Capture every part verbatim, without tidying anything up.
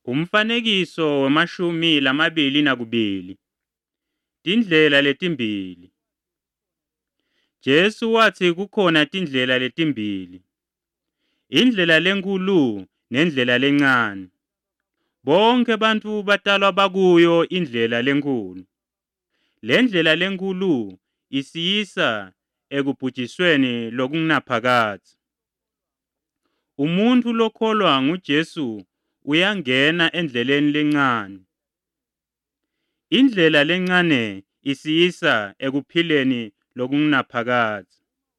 Umfanekiso wamashumi lamabili nakubili. Tindlela letimbili. Jesu wathi kukhona tindlela letimbili. Indlela lenkulu nendlela lencane. Bonke bantu batalwa bakuyo indlela lenkulu. Lendlela lenkulu isiyisa ekubhujisweni lokungaphakatsi. Umuntu lokholwa nguJesu uyangena endleleni lencane. Indlela lencane isiyisa ekuphileni lokungaphakatsi.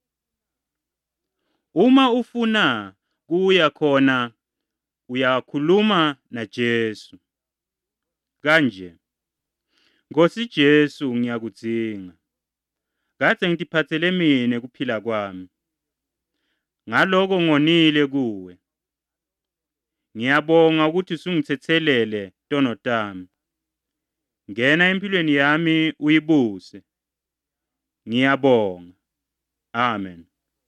Uma ufuna kuya khona uyakhuluma naJesu kanje: Nkosi Jesu, ngiyakudzinga. Kade ngitiphatsele mina kuphila kwami. Ngaloko ngonile kuwe. Ngiyabonga ukuthi usungithethelele tono tami. Ngena empilweni yami uyibuse. Ngiyabonga. Amen.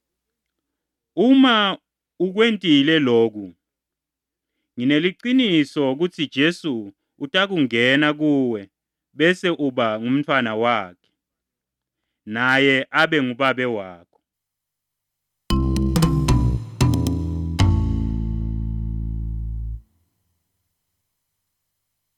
Uma ukwentile lokhu, ngineliciniso ukuthi Jesu utakungena kuwe bese uba ngumntwana wakhe, naye abe ngubabe wakho.